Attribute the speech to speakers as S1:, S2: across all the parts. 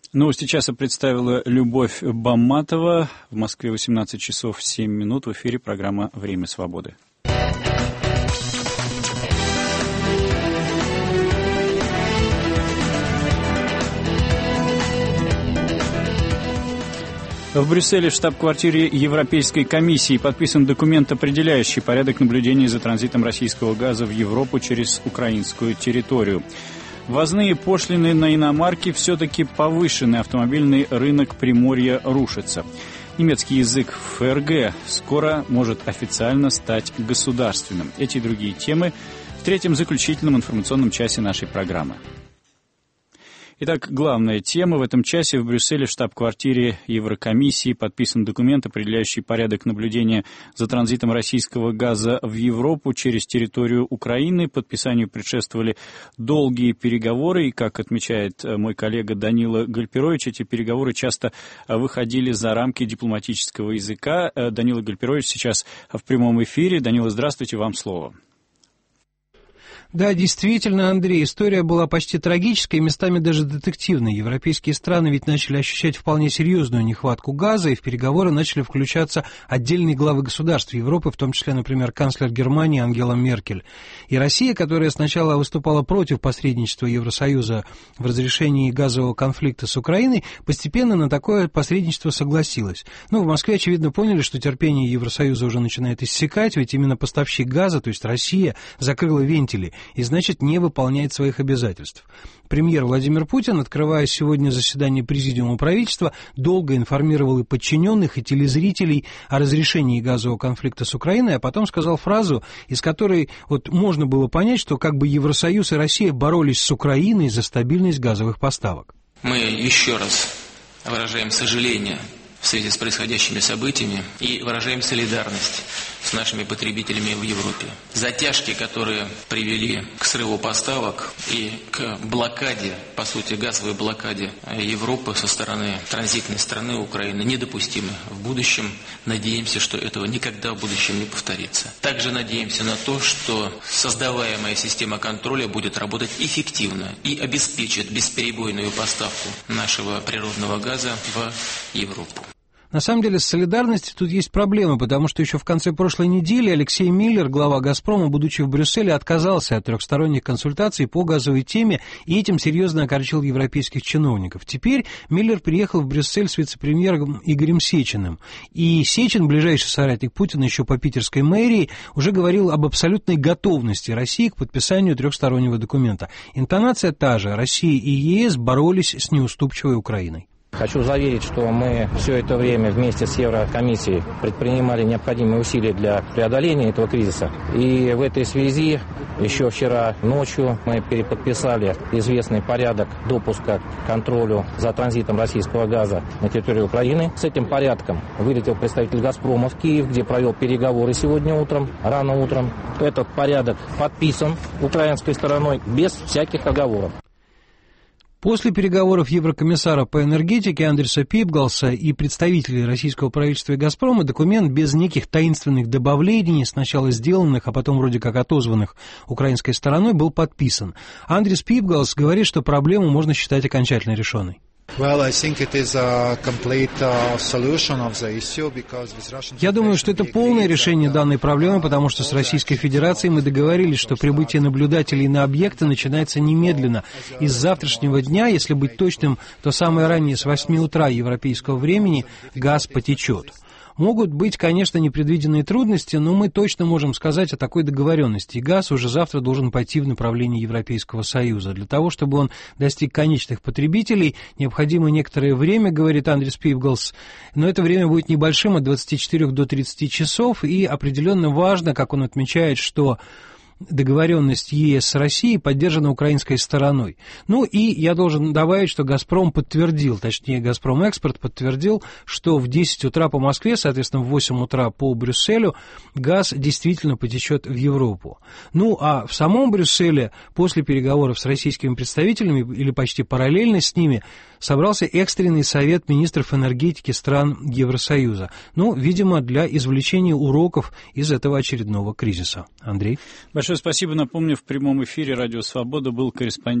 S1: Новости часа представила Любовь Бамматова. В Москве 18 часов 7 минут. В эфире программа «Время свободы». В Брюсселе, в штаб-квартире Европейской комиссии, подписан документ, определяющий порядок наблюдения за транзитом российского газа в Европу через украинскую территорию. Ввозные пошлины на иномарки все-таки повышены, автомобильный рынок Приморья рушится. Немецкий язык в ФРГ скоро может официально стать государственным. Эти и другие темы в третьем заключительном информационном часе нашей программы. Итак, главная тема. В этом часе в Брюсселе, в штаб-квартире Еврокомиссии, подписан документ, определяющий порядок наблюдения за транзитом российского газа в Европу через территорию Украины. Подписанию предшествовали долгие переговоры, и, как отмечает мой коллега Данила Гальперович, эти переговоры часто выходили за рамки дипломатического языка. Данила Гальперович сейчас в прямом эфире. Данила, здравствуйте, вам слово.
S2: Да, действительно, Андрей, история была почти трагической, местами даже детективной. Европейские страны ведь начали ощущать вполне серьезную нехватку газа, и в переговоры начали включаться отдельные главы государств Европы, в том числе, например, канцлер Германии Ангела Меркель. И Россия, которая сначала выступала против посредничества Евросоюза в разрешении газового конфликта с Украиной, постепенно на такое посредничество согласилась. В Москве, очевидно, поняли, что терпение Евросоюза уже начинает иссякать, ведь именно поставщик газа, то есть Россия, закрыла вентили и, значит, не выполняет своих обязательств. Премьер Владимир Путин, открывая сегодня заседание Президиума правительства, долго информировал и подчиненных, и телезрителей о разрешении газового конфликта с Украиной, а потом сказал фразу, из которой можно было понять, что как бы Евросоюз и Россия боролись с Украиной за стабильность газовых поставок.
S3: Мы еще раз выражаем сожаление в связи с происходящими событиями и выражаем солидарность с нашими потребителями в Европе. Затяжки, которые привели к срыву поставок и к блокаде, по сути, газовой блокаде Европы со стороны транзитной страны Украины, недопустимы в будущем. Надеемся, что этого никогда в будущем не повторится. Также надеемся на то, что создаваемая система контроля будет работать эффективно и обеспечит бесперебойную поставку нашего природного газа в Европу.
S2: На самом деле, с солидарностью тут есть проблемы, потому что еще в конце прошлой недели Алексей Миллер, глава «Газпрома», будучи в Брюсселе, отказался от трехсторонних консультаций по газовой теме и этим серьезно огорчил европейских чиновников. Теперь Миллер приехал в Брюссель с вице-премьером Игорем Сечиным. И Сечин, ближайший соратник Путина еще по питерской мэрии, уже говорил об абсолютной готовности России к подписанию трехстороннего документа. Интонация та же. Россия и ЕС боролись с неуступчивой Украиной.
S4: Хочу заверить, что мы все это время вместе с Еврокомиссией предпринимали необходимые усилия для преодоления этого кризиса. И в этой связи еще вчера ночью мы переподписали известный порядок допуска к контролю за транзитом российского газа на территорию Украины. С этим порядком вылетел представитель «Газпрома» в Киев, где провел переговоры сегодня утром, рано утром. Этот порядок подписан украинской стороной без всяких оговоров.
S2: После переговоров еврокомиссара по энергетике Андреса Пибгалса и представителей российского правительства и «Газпрома» документ без неких таинственных добавлений, сначала сделанных, а потом вроде как отозванных украинской стороной, был подписан. Андрес Пибгалс говорит, что проблему можно считать окончательно решенной. Я думаю, что это полное решение данной проблемы, потому что с Российской Федерацией мы договорились, что прибытие наблюдателей на объекты начинается немедленно. И с завтрашнего дня, если быть точным, то самое раннее с 8 утра европейского времени газ потечет. Могут быть, конечно, непредвиденные трудности, но мы точно можем сказать о такой договоренности. И газ уже завтра должен пойти в направлении Европейского Союза. Для того, чтобы он достиг конечных потребителей, необходимо некоторое время, говорит Андрес Пибгалс, но это время будет небольшим, от 24 до 30 часов, и определенно важно, как он отмечает, что договоренность ЕС с Россией поддержана украинской стороной. И я должен добавить, что «Газпром» подтвердил, точнее «Газпром-экспорт» подтвердил, что в 10 утра по Москве, соответственно, в 8 утра по Брюсселю газ действительно потечет в Европу. А в самом Брюсселе после переговоров с российскими представителями или почти параллельно с ними собрался экстренный совет министров энергетики стран Евросоюза. Видимо, для извлечения уроков из этого очередного кризиса. Андрей?
S1: Большое Большое спасибо. Напомню, в прямом эфире «Радио Свобода» был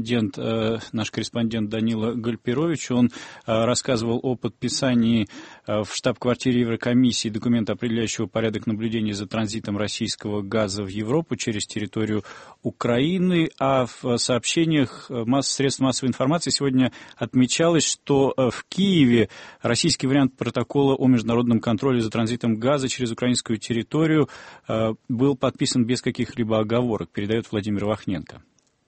S1: наш корреспондент Данила Гальперович. Он рассказывал о подписании в штаб-квартире Еврокомиссии документа, определяющего порядок наблюдения за транзитом российского газа в Европу через территорию Украины. А в сообщениях средств массовой информации сегодня отмечалось, что в Киеве российский вариант протокола о международном контроле за транзитом газа через украинскую территорию был подписан без каких-либо оговорок, передает Владимир Вахненко.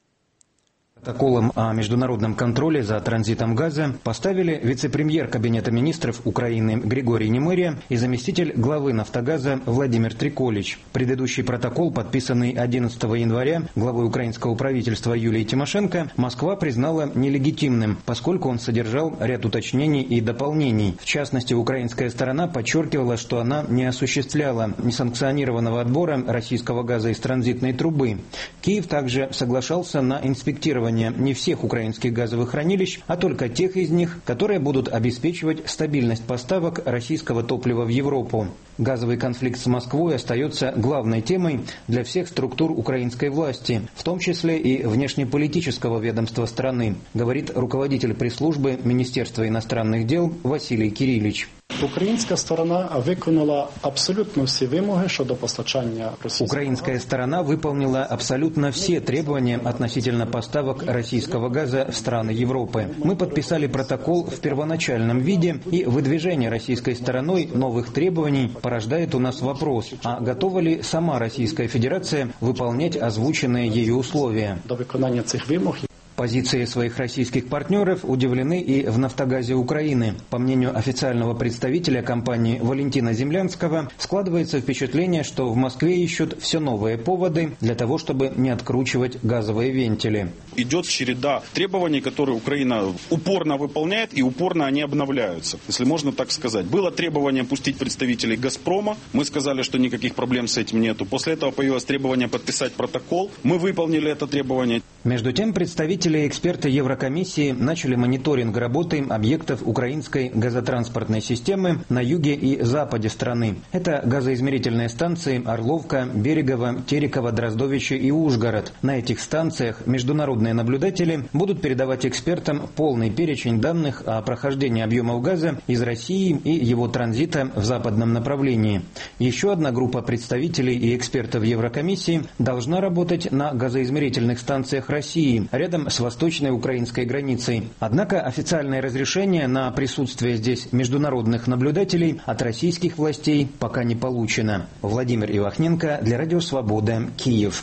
S5: Протоколом о международном контроле за транзитом газа поставили вице-премьер Кабинета министров Украины Григорий Немыря и заместитель главы «Нафтогаза» Владимир Триколич. Предыдущий протокол, подписанный 11 января главой украинского правительства Юлией Тимошенко, Москва признала нелегитимным, поскольку он содержал ряд уточнений и дополнений. В частности, украинская сторона подчеркивала, что она не осуществляла несанкционированного отбора российского газа из транзитной трубы. Киев также соглашался на инспектирование не всех украинских газовых хранилищ, а только тех из них, которые будут обеспечивать стабильность поставок российского топлива в Европу. Газовый конфликт с Москвой остается главной темой для всех структур украинской власти, в том числе и внешнеполитического ведомства страны, говорит руководитель пресс-службы Министерства иностранных дел Василий Кирилич.
S6: Українська сторона виконала абсолютно все вимоги щодо постачання російського.
S5: Украинская сторона выполнила абсолютно все требования относительно поставок российского газа в страны Европы. Мы подписали протокол в первоначальном виде, и выдвижение российской стороной новых требований порождает у нас вопрос, а готова ли сама Российская Федерация выполнять озвученные ею условия?
S6: До виконання цих вимог.
S5: Позиции своих российских партнеров удивлены и в «Нафтогазе» Украины. По мнению официального представителя компании Валентина Землянского, складывается впечатление, что в Москве ищут все новые поводы для того, чтобы не откручивать газовые вентили.
S7: Идет череда требований, которые Украина упорно выполняет, и упорно они обновляются, если можно так сказать. Было требование пустить представителей «Газпрома». Мы сказали, что никаких проблем с этим нету. После этого появилось требование подписать протокол. Мы выполнили это требование.
S5: Между тем, представители и эксперты Еврокомиссии начали мониторинг работы объектов украинской газотранспортной системы на юге и западе страны. Это газоизмерительные станции Орловка, Берегово, Тереково, Дроздовище и Ужгород. На этих станциях международные наблюдатели будут передавать экспертам полный перечень данных о прохождении объемов газа из России и его транзита в западном направлении. Еще одна группа представителей и экспертов Еврокомиссии должна работать на газоизмерительных станциях России, рядом с восточной украинской границей. Однако официальное разрешение на присутствие здесь международных наблюдателей от российских властей пока не получено. Владимир Ивахненко для Радио Свобода, Киев.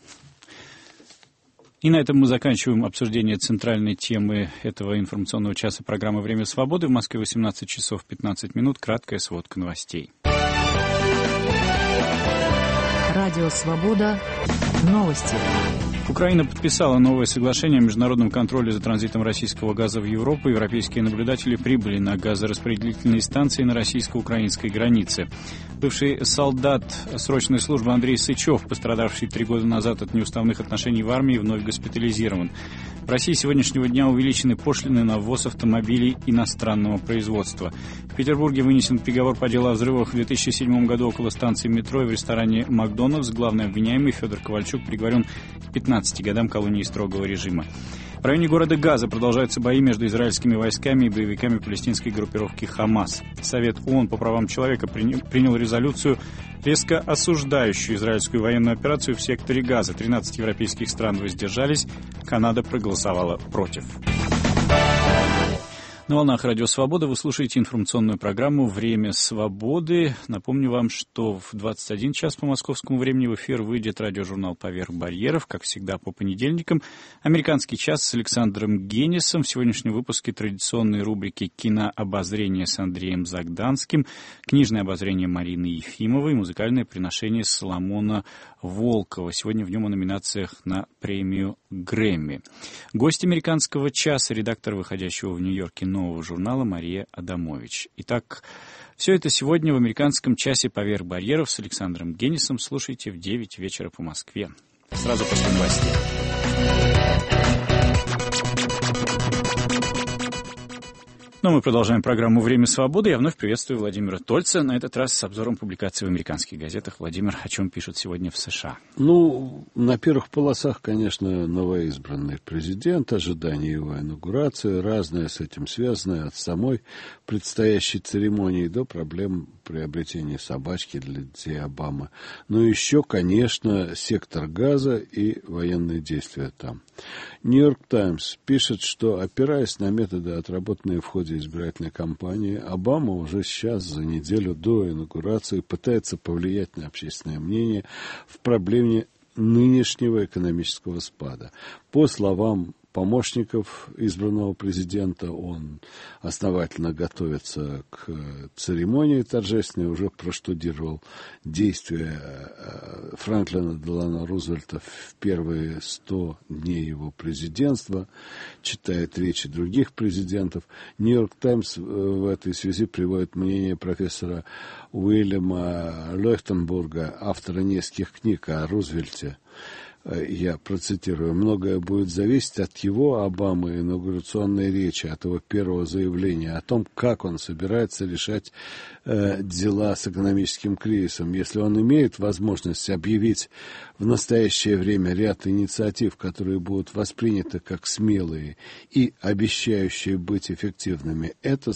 S1: И на этом мы заканчиваем обсуждение центральной темы этого информационного часа программы «Время свободы». В Москве 18 часов 15 минут. Краткая сводка новостей.
S8: Радио «Свобода». Новости.
S1: Украина подписала новое соглашение о международном контроле за транзитом российского газа в Европу. Европейские наблюдатели прибыли на газораспределительные станции на российско-украинской границе. Бывший солдат срочной службы Андрей Сычев, пострадавший 3 года назад от неуставных отношений в армии, вновь госпитализирован. В России с сегодняшнего дня увеличены пошлины на ввоз автомобилей иностранного производства. В Петербурге вынесен приговор по делу о взрывах в 2007 году около станции метро и в ресторане «Макдональдс». Главный обвиняемый Федор Ковальчук приговорен к 15 годам колонии строгого режима. В районе города Газа продолжаются бои между израильскими войсками и боевиками палестинской группировки «Хамас». Совет ООН по правам человека принял резолюцию, резко осуждающую израильскую военную операцию в секторе Газа. 13 европейских стран воздержались, Канада проголосовала против. На волнах Радио Свобода вы слушаете информационную программу «Время свободы». Напомню вам, что в 21 час по московскому времени в эфир выйдет радиожурнал «Поверх барьеров», как всегда по понедельникам. «Американский час» с Александром Генисом. В сегодняшнем выпуске традиционные рубрики «Кинообозрение» с Андреем Загданским, «Книжное обозрение» Марины Ефимовой, музыкальное приношение Соломона Волкова. Сегодня в нем о номинациях на премию Грэмми. Гость «Американского часа», редактор выходящего в Нью-Йорке нового журнала Мария Адамович. Итак, все это сегодня в «Американском часе» «Поверх барьеров» с Александром Генисом. Слушайте в 9 вечера по Москве. Сразу после новостей. Но мы продолжаем программу «Время свободы». Я вновь приветствую Владимира Тольца, на этот раз с обзором публикаций в американских газетах. Владимир, о чем пишут сегодня в США?
S9: На первых полосах, конечно, новоизбранный президент, ожидание его инаугурации, разное с этим связанное, от самой предстоящей церемонии до проблем приобретения собачки для детей Обамы. Но еще, конечно, сектор Газа и военные действия там. «Нью-Йорк Таймс» пишет, что, опираясь на методы, отработанные в ходе избирательной кампании, Обама уже сейчас, за неделю до инаугурации, пытается повлиять на общественное мнение в проблеме нынешнего экономического спада. По словам помощников избранного президента, он основательно готовится к церемонии торжественной, уже проштудировал действия Франклина Делано Рузвельта в первые 100 дней его президентства, читает речи других президентов. «Нью-Йорк Таймс» в этой связи приводит мнение профессора Уильяма Лехтенбурга, автора нескольких книг о Рузвельте. Я процитирую: «Многое будет зависеть от его, Обамы, инаугурационной речи, от его первого заявления о том, как он собирается решать дела с экономическим кризисом. Если он имеет возможность объявить в настоящее время ряд инициатив, которые будут восприняты как смелые и обещающие быть эффективными, это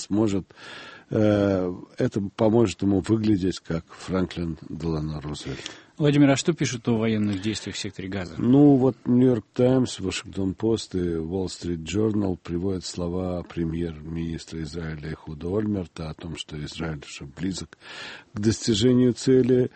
S9: поможет ему выглядеть как Франклин Делано Рузвельт».
S1: Владимир, а что пишут о военных действиях в секторе Газа?
S9: «Нью-Йорк Таймс», Вашингтон-Пост и Уолл-Стрит Джорнал приводят слова премьер-министра Израиля Эхуда Ольмерта о том, что Израиль уже близок к достижению цели,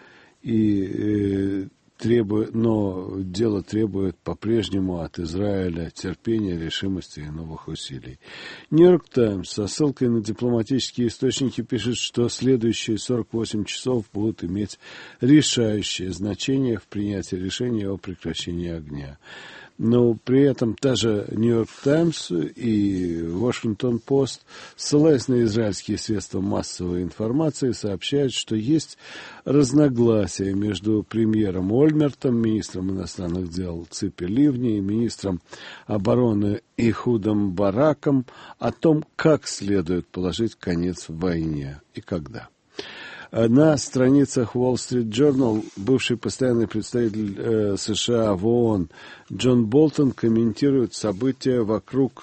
S9: но дело требует по-прежнему от Израиля терпения, решимости и новых усилий. «Нью-Йорк Таймс» со ссылкой на дипломатические источники пишет, что следующие 48 часов будут иметь решающее значение в принятии решения о прекращении огня. Но при этом та же «Нью-Йорк Таймс» и «Вашингтон-Пост», ссылаясь на израильские средства массовой информации, сообщают, что есть разногласия между премьером Ольмертом, министром иностранных дел Ципи Ливни и министром обороны Эхудом Бараком о том, как следует положить конец войне и когда. На страницах Wall Street Journal бывший постоянный представитель США в ООН Джон Болтон комментирует события вокруг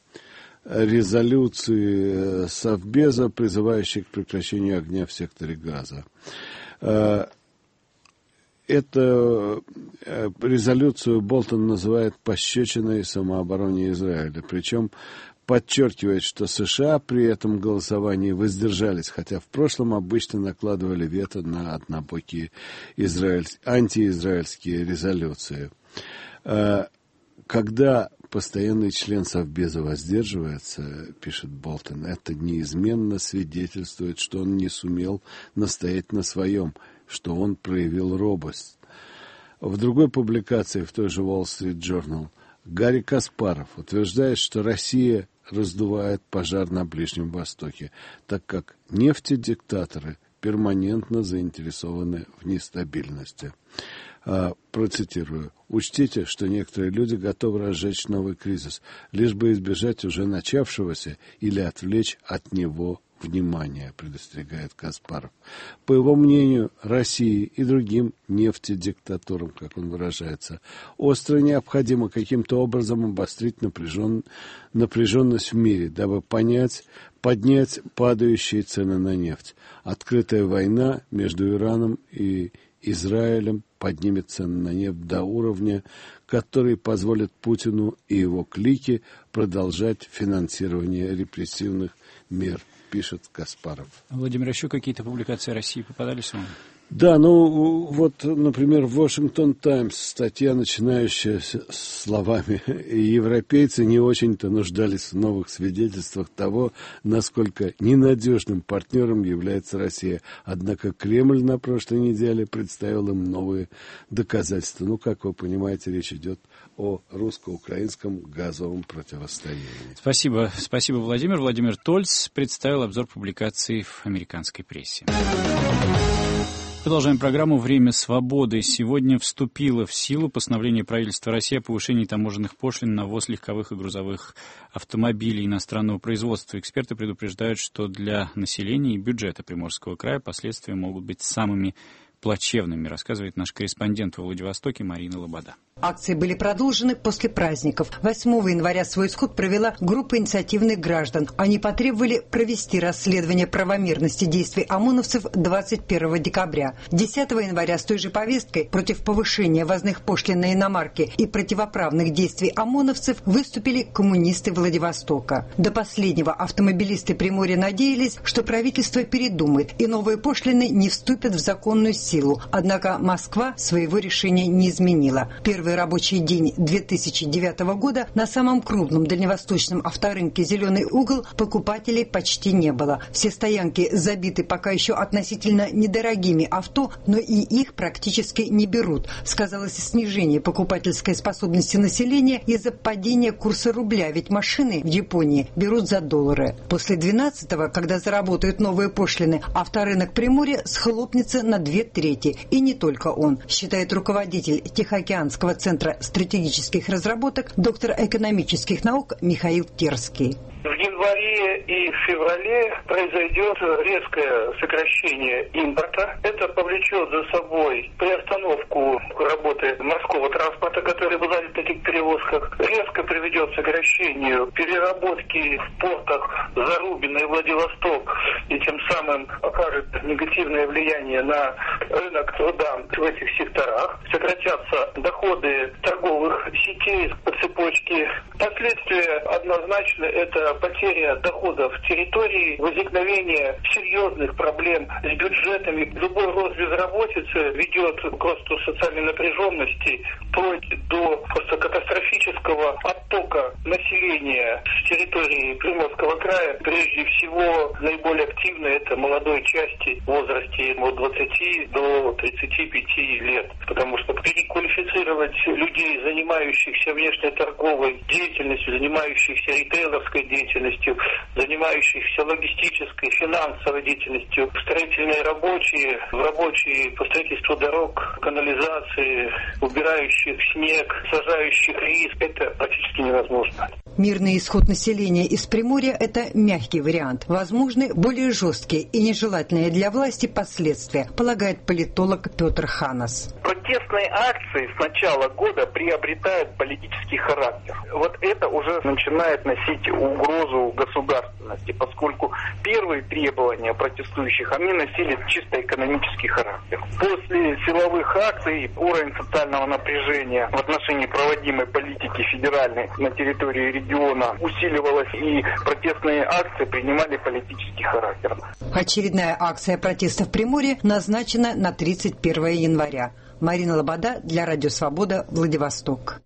S9: резолюции Совбеза, призывающей к прекращению огня в секторе Газа. Эту резолюцию Болтон называет пощечиной самообороне Израиля, причем подчеркивает, что США при этом голосовании воздержались, хотя в прошлом обычно накладывали вето на однобокие антиизраильские резолюции. Когда постоянный член Совбеза воздерживается, пишет Болтон, это неизменно свидетельствует, что он не сумел настоять на своем, что он проявил робость. В другой публикации в той же Wall Street Journal Гарри Каспаров утверждает, что Россия раздувает пожар на Ближнем Востоке, так как нефтедиктаторы перманентно заинтересованы в нестабильности. Процитирую: «Учтите, что некоторые люди готовы разжечь новый кризис, лишь бы избежать уже начавшегося или отвлечь от него внимание», предостерегает Каспаров. По его мнению, России и другим нефтедиктатурам, как он выражается, остро необходимо каким-то образом обострить напряженность в мире, дабы поднять падающие цены на нефть. Открытая война между Ираном и Израилем поднимет цены на нефть до уровня, который позволит Путину и его клике продолжать финансирование репрессивных мер, пишет Каспаров.
S1: Владимир, еще какие-то публикации России попадались вам?
S9: Да, например, в Вашингтон Таймс статья, начинающая с словами: «Европейцы не очень-то нуждались в новых свидетельствах того, насколько ненадежным партнером является Россия. Однако Кремль на прошлой неделе представил им новые доказательства». Как вы понимаете, речь идет о русско-украинском газовом противостоянии.
S1: Спасибо, Владимир. Владимир Тольц представил обзор публикаций в американской прессе. Продолжаем программу «Время свободы». Сегодня вступило в силу постановление правительства России о повышении таможенных пошлин на ввоз легковых и грузовых автомобилей иностранного производства. Эксперты предупреждают, что для населения и бюджета Приморского края последствия могут быть самыми плачевными, рассказывает наш корреспондент во Владивостоке Марина Лобода.
S10: Акции были продолжены после праздников. 8 января свой исход провела группа инициативных граждан. Они потребовали провести расследование правомерности действий ОМОНовцев 21 декабря. 10 января с той же повесткой против повышения ввозных пошлин на иномарки и противоправных действий ОМОНовцев выступили коммунисты Владивостока. До последнего автомобилисты Приморья надеялись, что правительство передумает и новые пошлины не вступят в законную силу. Однако Москва своего решения не изменила. Первый рабочий день 2009 года на самом крупном дальневосточном авторынке «Зеленый угол» покупателей почти не было. Все стоянки забиты пока еще относительно недорогими авто, но и их практически не берут. Сказалось снижение покупательской способности населения из-за падения курса рубля, ведь машины в Японии берут за доллары. После 12-го, когда заработают новые пошлины, авторынок Приморья схлопнется на 2/3. И не только он, считает руководитель Тихоокеанского центра стратегических разработок, доктор экономических наук Михаил Терский.
S11: В январе и в феврале произойдет резкое сокращение импорта. Это повлечет за собой приостановку работы морского транспорта, который был занят в таких перевозках. Резко приведет к сокращению переработки в портах Зарубина и Владивосток, и тем самым окажет негативное влияние на рынок труда в этих секторах. Сократятся доходы торговых сетей по цепочке. Последствия однозначно это потеря доходов территории, возникновение серьезных проблем с бюджетами. Любой рост безработицы ведет к росту социальной напряженности, вплоть до просто катастрофического оттока населения с территории Приморского края. Прежде всего, наиболее активно это молодой части в возрасте от 20 до 35 лет. Потому что переквалифицировать людей, занимающихся внешнеторговой деятельностью, занимающихся ритейлерской деятельностью, занимающихся логистической, финансовой деятельностью, строительные рабочие по строительству дорог, канализации, убирающих снег, сажающих рис, это практически невозможно.
S10: Мирный исход населения из Приморья – это мягкий вариант. Возможны более жесткие и нежелательные для власти последствия, полагает политолог Петр Ханас.
S11: Протестные акции с начала года приобретают политический характер. Вот это уже начинает носить угрозу государственности, поскольку первые требования протестующих, они носили чисто экономический характер. После силовых акций уровень социального напряжения в отношении проводимой политики федеральной на территории региона усиливалась, и протестные акции принимали политический характер.
S10: Очередная акция протеста в Приморье назначена на 31 января. Марина Лобода для Радио Свобода, Владивосток.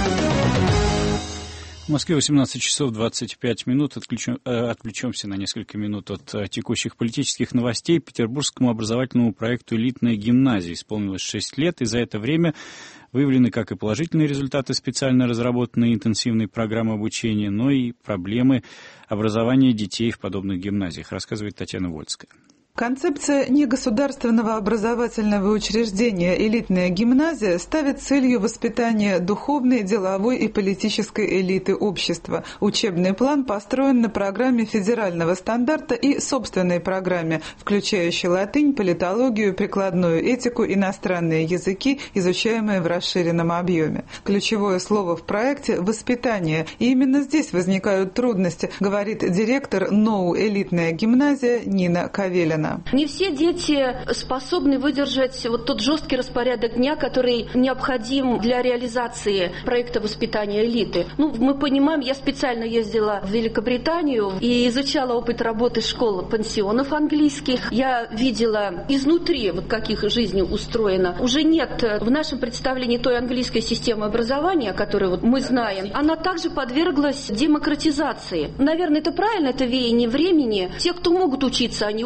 S1: В Москве 18 часов 25 минут. Отвлечемся на несколько минут от текущих политических новостей. Петербургскому образовательному проекту «Элитная гимназия» исполнилось 6 лет, и за это время выявлены как и положительные результаты специально разработанной интенсивной программы обучения, но и проблемы образования детей в подобных гимназиях, рассказывает Татьяна Вольская.
S12: Концепция негосударственного образовательного учреждения «Элитная гимназия» ставит целью воспитания духовной, деловой и политической элиты общества. Учебный план построен на программе федерального стандарта и собственной программе, включающей латынь, политологию, прикладную этику, иностранные языки, изучаемые в расширенном объеме. Ключевое слово в проекте – «воспитание». И именно здесь возникают трудности, говорит директор НОУ «Элитная гимназия» Нина Кавелина.
S13: Не все дети способны выдержать вот тот жесткий распорядок дня, который необходим для реализации проекта воспитания элиты. Мы понимаем, я специально ездила в Великобританию и изучала опыт работы школ, пансионов английских. Я видела изнутри, как их жизнь устроена. Уже нет в нашем представлении той английской системы образования, которую мы знаем. Она также подверглась демократизации. Наверное, это правильно, это веяние времени. Те, кто могут учиться, они учатся.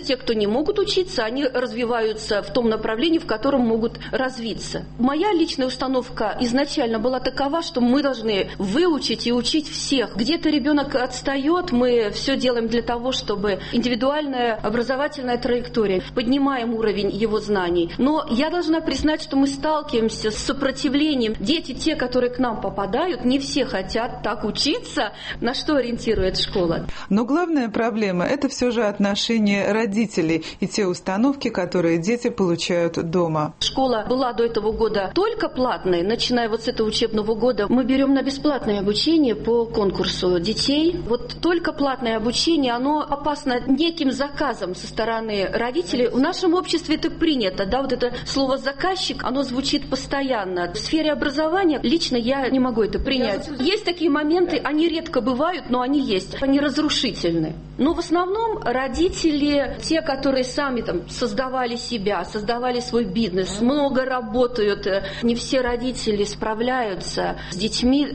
S13: те, кто не могут учиться, они развиваются в том направлении, в котором могут развиться. Моя личная установка изначально была такова, что мы должны выучить и учить всех. Где-то ребенок отстает, мы все делаем для того, чтобы индивидуальная образовательная траектория, поднимаем уровень его знаний. Но я должна признать, что мы сталкиваемся с сопротивлением. Дети, те, которые к нам попадают, не все хотят так учиться, на что ориентирует школа.
S12: Но главная проблема – это все же отношение родителей и те установки, которые дети получают дома.
S13: Школа была до этого года только платной. Начиная вот с этого учебного года мы берем на бесплатное обучение по конкурсу детей. Вот только платное обучение, оно опасно неким заказом со стороны родителей. В нашем обществе это принято. Да, вот это слово «заказчик», оно звучит постоянно. В сфере образования лично я не могу это принять. Есть такие моменты, они редко бывают, но они есть. Они разрушительны. Но в основном родители, те, которые сами там создавали себя, создавали свой бизнес, много работают. Не все родители справляются с детьми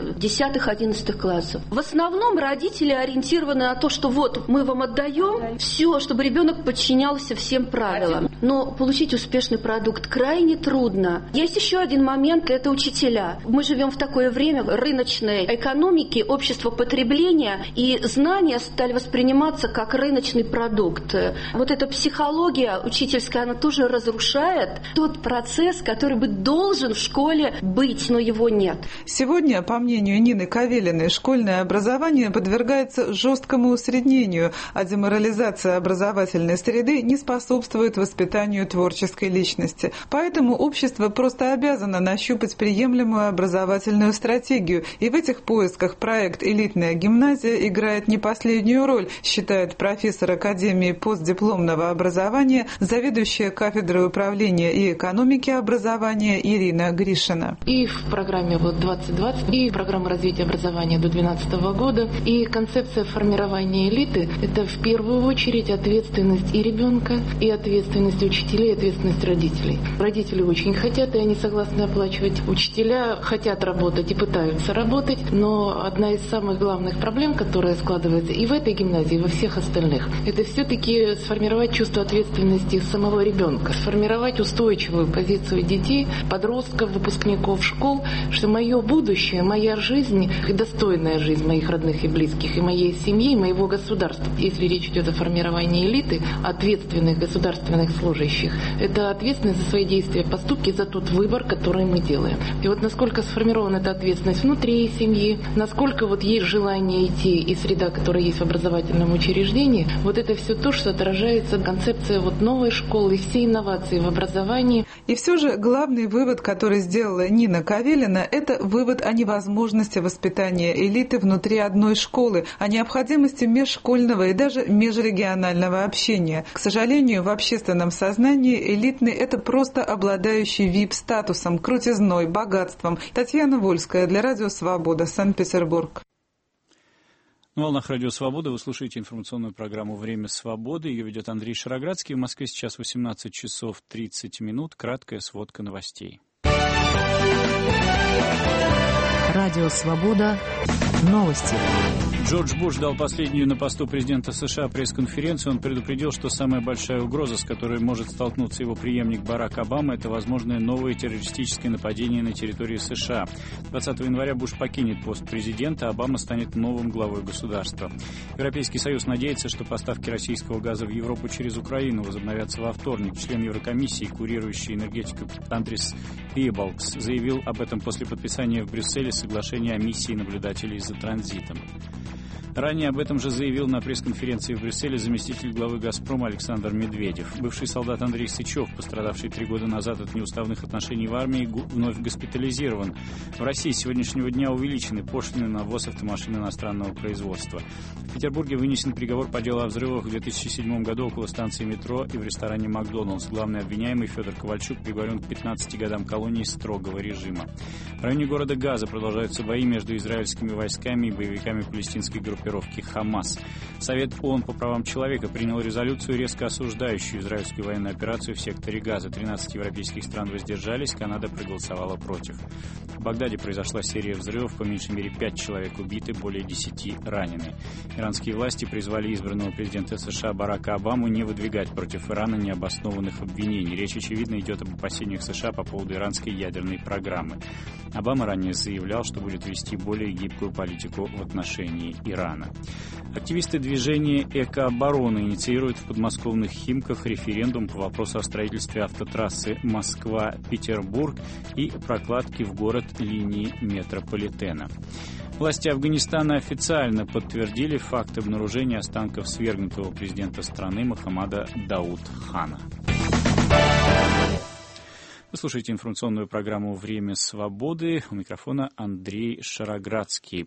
S13: 10-11 классов. В основном родители ориентированы на то, что вот мы вам отдаем все, чтобы ребенок подчинялся всем правилам. Но получить успешный продукт крайне трудно. Есть еще один момент, это учителя. Мы живем в такое время рыночной экономики, общества потребления, и знания стали восприниматься как рыночный продукт. Вот эта психология учительская, она тоже разрушает тот процесс, который бы должен в школе быть, но его нет.
S12: Сегодня, по мнению Нины Кавелиной, школьное образование подвергается жесткому усреднению, а деморализация образовательной среды не способствует воспитанию творческой личности. Поэтому общество просто обязано нащупать приемлемую образовательную стратегию, и в этих поисках проект «Элитная гимназия» играет не последнюю роль, считает профессор Академии постдипломного образования, заведующая кафедрой управления и экономики образования Ирина Гришина.
S14: И в программе 2020, и программа развития образования до 2012 года, и концепция формирования элиты – это в первую очередь ответственность и ребенка, и ответственность учителей, и ответственность родителей. Родители очень хотят, и они согласны оплачивать. Учителя хотят работать и пытаются работать, но одна из самых главных проблем, которая складывается и в этой гимназии, и во всех остальных, это все-таки сформировать чувство ответственности самого ребенка, сформировать устойчивую позицию детей, подростков, выпускников школ, что мое будущее, моя жизнь, достойная жизнь моих родных и близких, и моей семьи, и моего государства. Если речь идет о формировании элиты, ответственных государственных служащих, это ответственность за свои действия, поступки, за тот выбор, который мы делаем. И вот насколько сформирована эта ответственность внутри семьи, насколько вот есть желание идти и среда, которая есть в образовательном учреждении, вот это все то, что отражается в концепции вот новой школы, все инновации в образовании.
S12: И все же главный вывод, который сделала Нина Кавелина, это вывод о невозможности воспитания элиты внутри одной школы, о необходимости межшкольного и даже межрегионального общения. К сожалению, в общественном сознании элитный – это просто обладающий VIP-статусом, крутизной, богатством. Татьяна Вольская для Радио Свобода, Санкт-Петербург.
S1: На волнах Радио Свобода вы слушаете информационную программу «Время свободы». Ее ведет Андрей Шароградский. В Москве сейчас 18 часов 30 минут. Краткая сводка новостей.
S8: Радио Свобода. Новости.
S1: Джордж Буш дал последнюю на посту президента США пресс-конференцию. Он предупредил, что самая большая угроза, с которой может столкнуться его преемник Барак Обама, это возможное новое террористическое нападение на территории США. 20 января Буш покинет пост президента, а Обама станет новым главой государства. Европейский Союз надеется, что поставки российского газа в Европу через Украину возобновятся во вторник. Член Еврокомиссии, курирующий энергетику Андрис Пиебалкс, заявил об этом после подписания в Брюсселе соглашения о миссии наблюдателей за транзитом. Ранее об этом же заявил на пресс-конференции в Брюсселе заместитель главы «Газпрома» Александр Медведев. Бывший солдат Андрей Сычев, пострадавший 3 года назад от неуставных отношений в армии, вновь госпитализирован. В России с сегодняшнего дня увеличены пошлины на ввоз автомашин иностранного производства. В Петербурге вынесен приговор по делу о взрывах в 2007 году около станции метро и в ресторане «Макдоналдс». Главный обвиняемый Федор Ковальчук приговорен к 15 годам колонии строгого режима. В районе города Газа продолжаются бои между израильскими войсками и боевиками палестинской группировки группировки «Хамас». Совет ООН по правам человека принял резолюцию, резко осуждающую израильскую военную операцию в секторе Газа. 13 европейских стран воздержались, Канада проголосовала против. В Багдаде произошла серия взрывов, по меньшей мере 5 человек убиты, более 10 ранены. Иранские власти призвали избранного президента США Барака Обаму не выдвигать против Ирана необоснованных обвинений. Речь, очевидно, идет об опасениях США по поводу иранской ядерной программы. Обама ранее заявлял, что будет вести более гибкую политику в отношении Ирана. Активисты движения «Экооборона» инициируют в подмосковных Химках референдум по вопросу о строительстве автотрассы Москва-Петербург и прокладки в город линии метрополитена. Власти Афганистана официально подтвердили факт обнаружения останков свергнутого президента страны Мохаммада Дауд-Хана. Вы слушаете информационную программу «Время свободы». У микрофона Андрей Шароградский.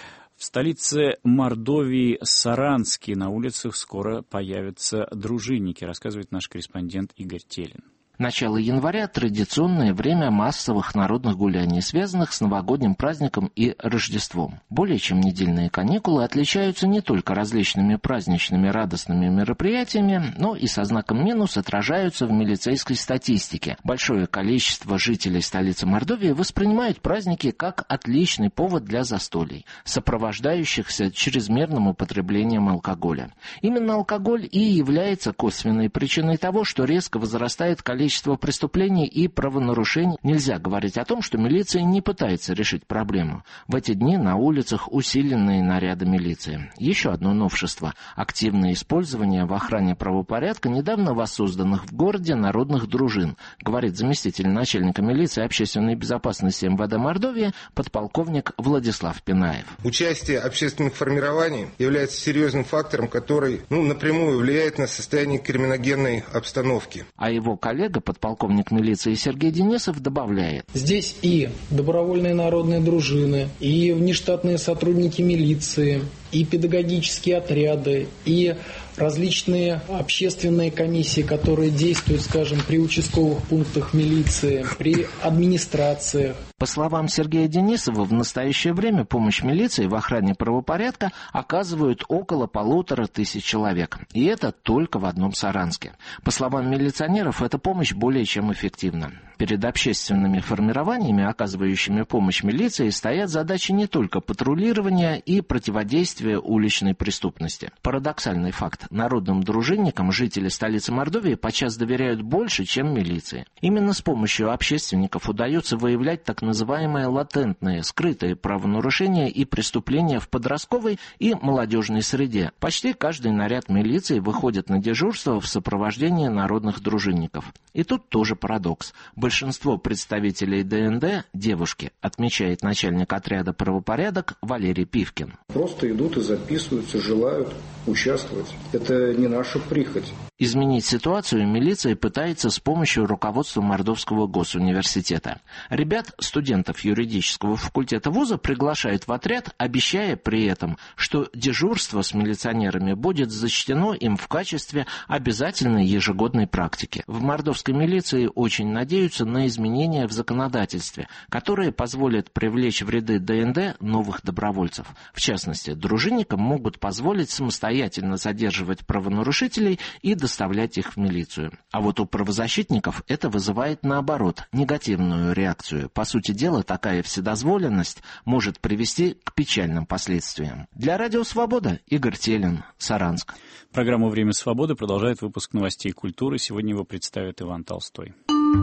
S1: В столице Мордовии Саранске на улицах скоро появятся дружинники, рассказывает наш корреспондент Игорь Телин.
S15: Начало января – традиционное время массовых народных гуляний, связанных с новогодним праздником и Рождеством. Более чем недельные каникулы отличаются не только различными праздничными радостными мероприятиями, но и со знаком минус отражаются в милицейской статистике. Большое количество жителей столицы Мордовии воспринимают праздники как отличный повод для застолий, сопровождающихся чрезмерным употреблением алкоголя. Именно алкоголь и является косвенной причиной того, что резко возрастает количество преступлений и правонарушений. Нельзя говорить о том, что милиция не пытается решить проблему. В эти дни на улицах усиленные наряды милиции. Еще одно новшество – активное использование в охране правопорядка недавно воссозданных в городе народных дружин, говорит заместитель начальника милиции общественной безопасности МВД Мордовии подполковник Владислав Пинаев.
S16: Участие общественных формирований является серьезным фактором, который напрямую влияет на состояние криминогенной обстановки.
S15: А его коллега, подполковник милиции Сергей Денисов, добавляет.
S17: Здесь и добровольные народные дружины, и внештатные сотрудники милиции, и педагогические отряды, и различные общественные комиссии, которые действуют, скажем, при участковых пунктах милиции, при администрациях.
S15: По словам Сергея Денисова, в настоящее время помощь милиции в охране правопорядка оказывают около 1500 человек. И это только в одном Саранске. По словам милиционеров, эта помощь более чем эффективна. Перед общественными формированиями, оказывающими помощь милиции, стоят задачи не только патрулирования и противодействия уличной преступности. Парадоксальный факт. Народным дружинникам жители столицы Мордовии подчас доверяют больше, чем милиции. Именно с помощью общественников удается выявлять так называемые латентные, скрытые правонарушения и преступления в подростковой и молодежной среде. Почти каждый наряд милиции выходит на дежурство в сопровождении народных дружинников. И тут тоже парадокс. Большинство представителей ДНД – девушки, отмечает начальник отряда «Правопорядок» Валерий Пивкин.
S18: Просто идут и записываются, желают участвовать. Это не наша прихоть.
S15: Изменить ситуацию милиция пытается с помощью руководства Мордовского госуниверситета. Ребят, студентов юридического факультета вуза, приглашают в отряд, обещая при этом, что дежурство с милиционерами будет зачтено им в качестве обязательной ежегодной практики. В мордовской милиции очень надеются на изменения в законодательстве, которые позволят привлечь в ряды ДНД новых добровольцев. В частности, дружинникам могут позволить самостоятельно задерживать правонарушителей и доставлять их в милицию. А вот у правозащитников это вызывает, наоборот, негативную реакцию. По сути дела, такая вседозволенность может привести к печальным последствиям. Для Радио Свобода Игорь Телин, Саранск.
S1: Программу «Время свободы» продолжает выпуск новостей культуры. Сегодня его представит Иван Толстой.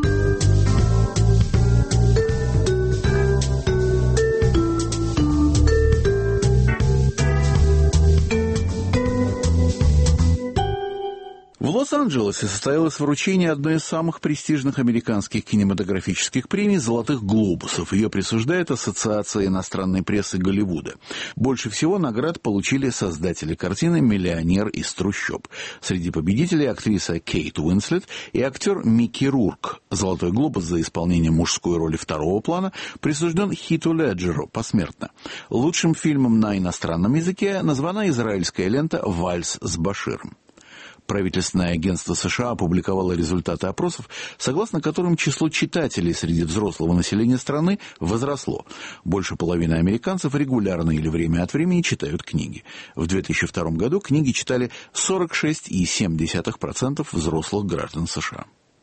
S19: В Лос-Анджелесе состоялось вручение одной из самых престижных американских кинематографических премий «Золотых глобусов». Ее присуждает Ассоциация иностранной прессы Голливуда. Больше всего наград получили создатели картины «Миллионер из трущоб». Среди победителей актриса Кейт Уинслет и актер Микки Рурк. «Золотой глобус» за исполнение мужской роли второго плана присужден Хиту Леджеру посмертно. Лучшим фильмом на иностранном языке названа израильская лента «Вальс с Баширом». Правительственное агентство США опубликовало результаты опросов, согласно которым число читателей среди взрослого населения страны возросло. Больше половины американцев регулярно или время от времени читают книги. В 2002 году книги читали 46,7% взрослых граждан США.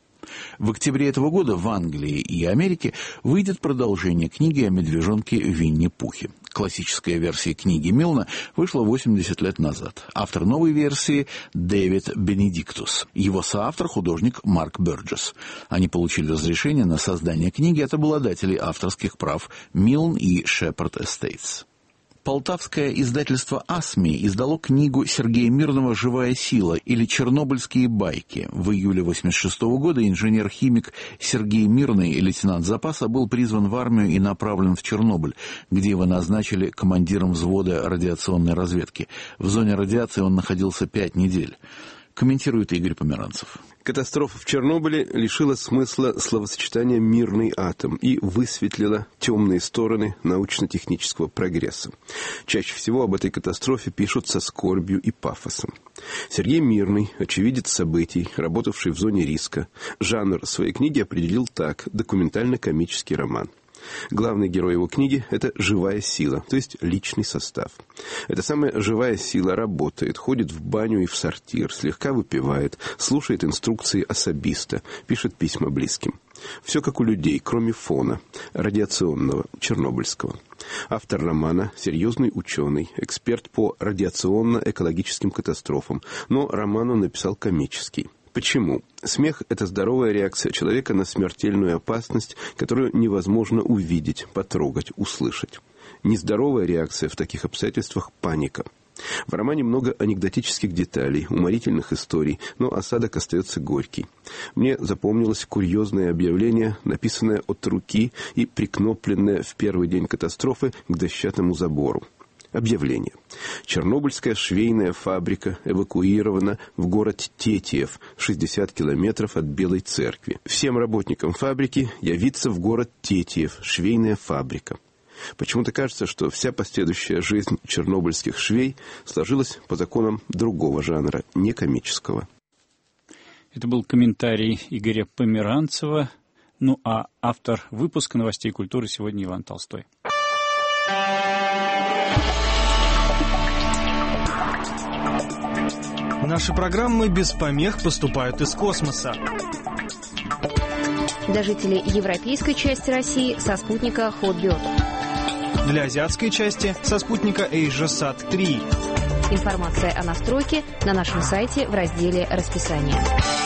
S19: В октябре этого года в Англии и Америке выйдет продолжение книги о медвежонке Винни-Пухе. Классическая версия книги Милна вышла 80 лет назад. Автор новой версии – Дэвид Бенедиктус. Его соавтор – художник Марк Бёрджес. Они получили разрешение на создание книги от обладателей авторских прав Милн и Шепард Эстейтс. Полтавское издательство «Асми» издало книгу Сергея Мирного «Живая сила» или «Чернобыльские байки». В июле 1986 года инженер-химик Сергей Мирный, лейтенант запаса, был призван в армию и направлен в Чернобыль, где его назначили командиром взвода радиационной разведки. В зоне радиации он находился 5 недель. Комментирует Игорь Померанцев.
S20: Катастрофа в Чернобыле лишила смысла словосочетания «мирный атом» и высветлила темные стороны научно-технического прогресса. Чаще всего об этой катастрофе пишут со скорбью и пафосом. Сергей Мирный, очевидец событий, работавший в зоне риска, жанр своей книги определил так – документально-комический роман. Главный герой его книги – это живая сила, то есть личный состав. Эта самая живая сила работает, ходит в баню и в сортир, слегка выпивает, слушает инструкции особиста, пишет письма близким. Все как у людей, кроме фона, радиационного, чернобыльского. Автор романа – серьезный ученый, эксперт по радиационно-экологическим катастрофам, но роман он написал комический. Почему? Смех – это здоровая реакция человека на смертельную опасность, которую невозможно увидеть, потрогать, услышать. Нездоровая реакция в таких обстоятельствах – паника. В романе много анекдотических деталей, уморительных историй, но осадок остается горький. Мне запомнилось курьезное объявление, написанное от руки и прикнопленное в первый день катастрофы к дощатому забору. Объявление. Чернобыльская швейная фабрика эвакуирована в город Тетиев, 60 километров от Белой церкви. Всем работникам фабрики явиться в город Тетиев, швейная фабрика. Почему-то кажется, что вся последующая жизнь чернобыльских швей сложилась по законам другого жанра, не комического.
S1: Это был комментарий Игоря Померанцева. Ну а автор выпуска «Новостей культуры» сегодня Иван Толстой.
S21: Наши программы без помех поступают из космоса.
S22: Для жителей европейской части России со спутника Hotbird.
S21: Для азиатской части со спутника AsiaSat 3.
S22: Информация о настройке на нашем сайте в разделе «Расписание».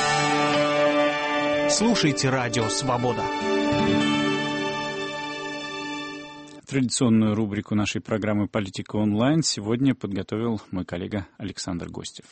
S21: Слушайте радио «Свобода».
S1: Традиционную рубрику нашей программы «Политика онлайн» сегодня подготовил мой коллега Александр Гостев.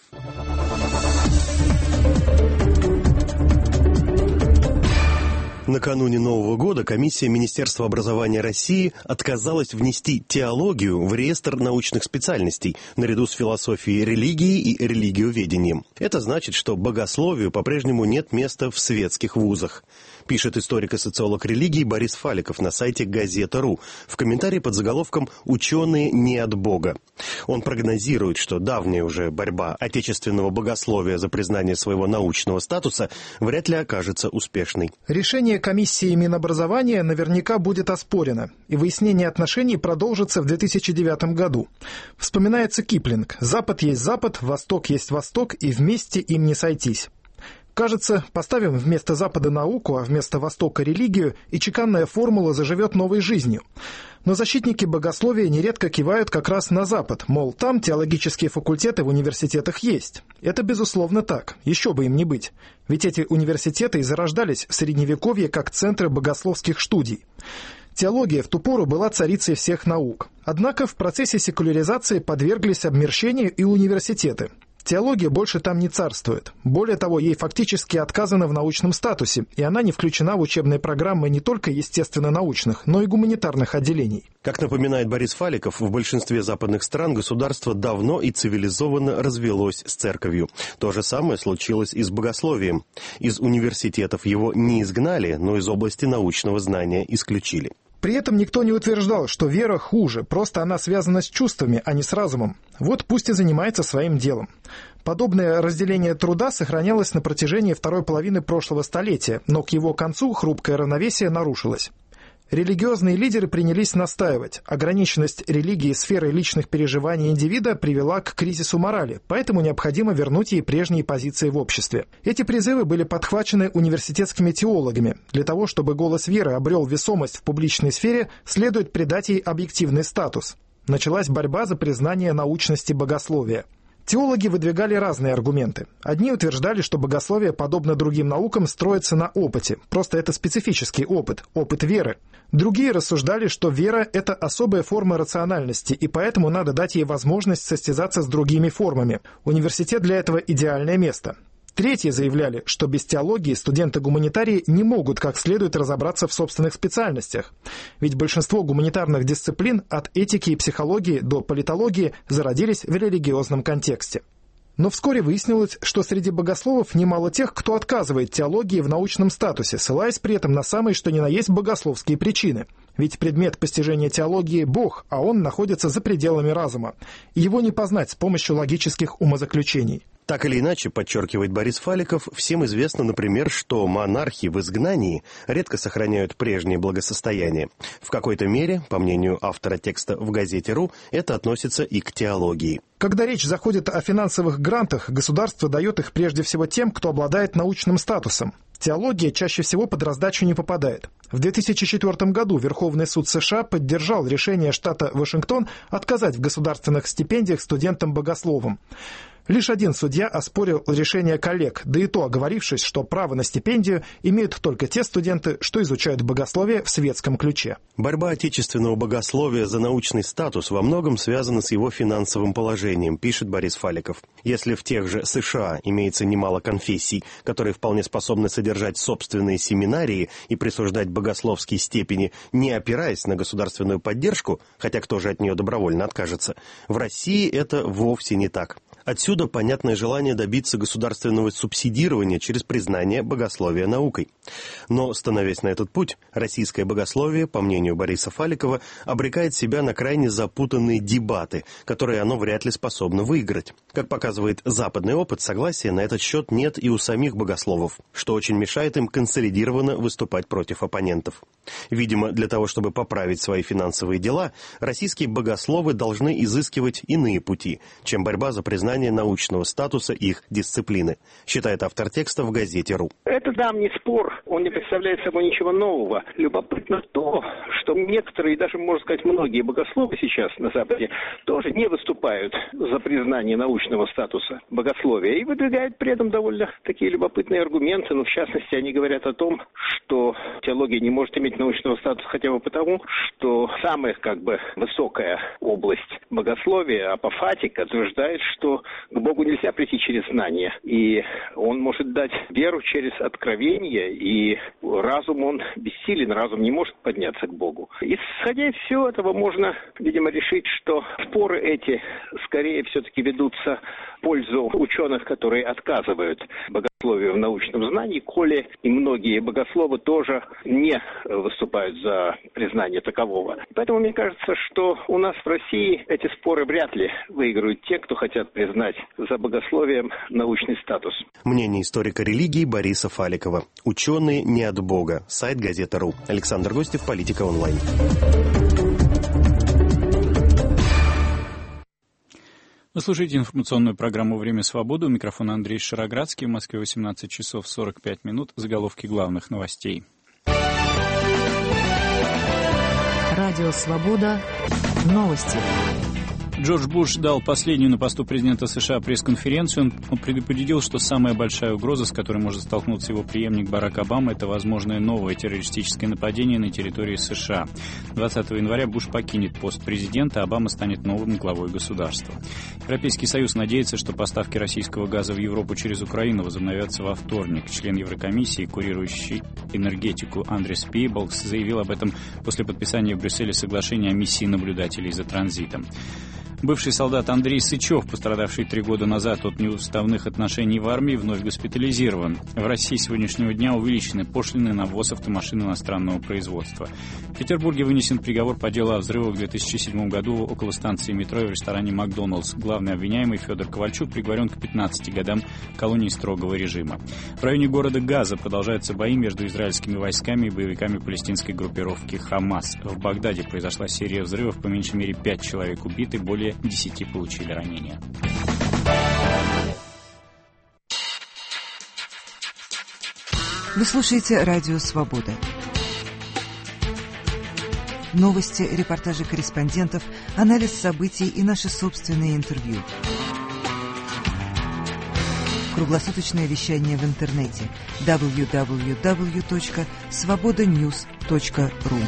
S23: Накануне Нового года комиссия Министерства образования России отказалась внести теологию в реестр научных специальностей наряду с философией религии и религиоведением. Это значит, что богословию по-прежнему нет места в светских вузах, пишет историк и социолог религии Борис Фаликов на сайте Газета.ру в комментарии под заголовком «Ученые не от Бога». Он прогнозирует, что давняя уже борьба отечественного богословия за признание своего научного статуса вряд ли окажется успешной.
S24: Решение комиссии Минобразования наверняка будет оспорено, и выяснение отношений продолжится в 2009 году. Вспоминается Киплинг: «Запад есть Запад, Восток есть Восток, и вместе им не сойтись». Кажется, поставим вместо Запада науку, а вместо Востока религию, и чеканная формула заживет новой жизнью. Но защитники богословия нередко кивают как раз на Запад, мол, там теологические факультеты в университетах есть. Это безусловно так, еще бы им не быть. Ведь эти университеты и зарождались в Средневековье как центры богословских студий. Теология в ту пору была царицей всех наук. Однако в процессе секуляризации подверглись обмерщению и университеты. Теология больше там не царствует. Более того, ей фактически отказано в научном статусе, и она не включена в учебные программы не только естественно-научных, но и гуманитарных отделений.
S23: Как напоминает Борис Фаликов, в большинстве западных стран государство давно и цивилизованно развелось с церковью. То же самое случилось и с богословием. Из университетов его не изгнали, но из области научного знания исключили.
S24: При этом никто не утверждал, что вера хуже, просто она связана с чувствами, а не с разумом. Вот пусть и занимается своим делом. Подобное разделение труда сохранялось на протяжении второй половины прошлого столетия, но к его концу хрупкое равновесие нарушилось. Религиозные лидеры принялись настаивать. Ограниченность религии сферой личных переживаний индивида привела к кризису морали, поэтому необходимо вернуть ей прежние позиции в обществе. Эти призывы были подхвачены университетскими теологами. Для того, чтобы голос веры обрел весомость в публичной сфере, следует придать ей объективный статус. Началась борьба за признание научности богословия. Теологи выдвигали разные аргументы. Одни утверждали, что богословие, подобно другим наукам, строится на опыте. Просто это специфический опыт, опыт веры. Другие рассуждали, что вера – это особая форма рациональности, и поэтому надо дать ей возможность состязаться с другими формами. Университет для этого идеальное место. Третьи заявляли, что без теологии студенты-гуманитарии не могут как следует разобраться в собственных специальностях. Ведь большинство гуманитарных дисциплин от этики и психологии до политологии зародились в религиозном контексте. Но вскоре выяснилось, что среди богословов немало тех, кто отказывает теологии в научном статусе, ссылаясь при этом на самые что ни на есть богословские причины. Ведь предмет постижения теологии – Бог, а он находится за пределами разума. Его не познать с помощью логических умозаключений.
S23: Так или иначе, подчеркивает Борис Фаликов, всем известно, например, что монархи в изгнании редко сохраняют прежнее благосостояние. В какой-то мере, по мнению автора текста в газете «Ру», это относится и к теологии.
S24: Когда речь заходит о финансовых грантах, государство дает их прежде всего тем, кто обладает научным статусом. Теология чаще всего под раздачу не попадает. В 2004 году Верховный суд США поддержал решение штата Вашингтон отказать в государственных стипендиях студентам-богословам. Лишь один судья оспорил решение коллег, да и то оговорившись, что право на стипендию имеют только те студенты, что изучают богословие в светском ключе.
S23: Борьба отечественного богословия за научный статус во многом связана с его финансовым положением, пишет Борис Фаликов. Если в тех же США имеется немало конфессий, которые вполне способны содержать собственные семинарии и присуждать богословские степени, не опираясь на государственную поддержку, хотя кто же от нее добровольно откажется, в России это вовсе не так. Отсюда понятное желание добиться государственного субсидирования через признание богословия наукой. Но, становясь на этот путь, российское богословие, по мнению Бориса Фаликова, обрекает себя на крайне запутанные дебаты, которые оно вряд ли способно выиграть. Как показывает западный опыт, согласия на этот счет нет и у самих богословов, что очень мешает им консолидированно выступать против оппонентов. Видимо, для того, чтобы поправить свои финансовые дела, российские богословы должны изыскивать иные пути, чем борьба за признание научного статуса их дисциплины, считает автор текста в газете «Ру».
S2: Это давний спор, он не представляет собой ничего нового. Любопытно то, что некоторые, даже, можно сказать, многие богословы сейчас на Западе тоже не выступают за признание научного статуса богословия и выдвигают при этом довольно такие любопытные аргументы. Ну, в частности, они говорят о том, что теология не может иметь научного статуса хотя бы потому, что самая высокая область богословия, апофатика, утверждает, что к Богу нельзя прийти через знание, и Он может дать веру через откровение, и разум, он бессилен, разум не может подняться к Богу. Исходя из всего этого, можно, видимо, решить, что споры эти скорее все-таки ведутся в пользу ученых, которые отказывают богословию в научном знании, коли и многие богословы тоже не выступают за признание такового. Поэтому мне кажется, что у нас в России эти споры вряд ли выиграют те, кто хотят признать за богословием научный статус.
S23: Мнение историка религии Бориса Фаликова. Ученые не от Бога. Сайт газета «Ру». Александр Гостев, Политика онлайн.
S1: Вы слушаете информационную программу «Время свободы». У микрофона Андрей Шароградский. В Москве 18 часов 45 минут. Заголовки главных новостей.
S8: Радио «Свобода». Новости.
S1: Джордж Буш дал последнюю на посту президента США пресс-конференцию. Он предупредил, что самая большая угроза, с которой может столкнуться его преемник Барак Обама, это возможное новое террористическое нападение на территории США. 20 января Буш покинет пост президента, а Обама станет новым главой государства. Европейский Союз надеется, что поставки российского газа в Европу через Украину возобновятся во вторник. Член Еврокомиссии, курирующий энергетику Андрес Пейболкс, заявил об этом после подписания в Брюсселе соглашения о миссии наблюдателей за транзитом. Бывший солдат Андрей Сычев, пострадавший 3 года назад от неуставных отношений в армии, вновь госпитализирован. В России с сегодняшнего дня увеличены пошлины на ввоз автомашин иностранного производства. В Петербурге вынесен приговор по делу о взрывах в 2007 году около станции метро и в ресторане «Макдоналдс». Главный обвиняемый Федор Ковальчук приговорен к 15 годам колонии строгого режима. В районе города Газа продолжаются бои между израильскими войсками и боевиками палестинской группировки «Хамас». В Багдаде произошла серия взрывов, по меньшей мере 5 человек убиты, более 10 получили ранения.
S8: Вы слушаете «Радио Свобода». Новости, репортажи корреспондентов, анализ событий и наши собственные интервью. Круглосуточное вещание в интернете www.svobodanews.ru.